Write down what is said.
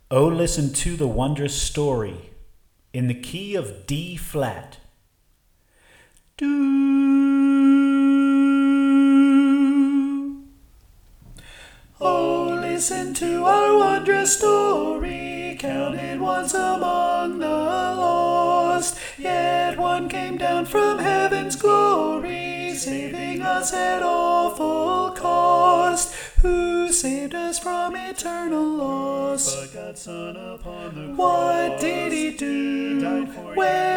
Oh, listen to the wondrous story in the key of D flat. Do. Oh, listen to our wondrous story, counted once among the lost. Yet one came down from heaven's glory, saving us at awful cost. Who saved us from eternal loss? But God's Son upon the cross. What did he do? Died for Where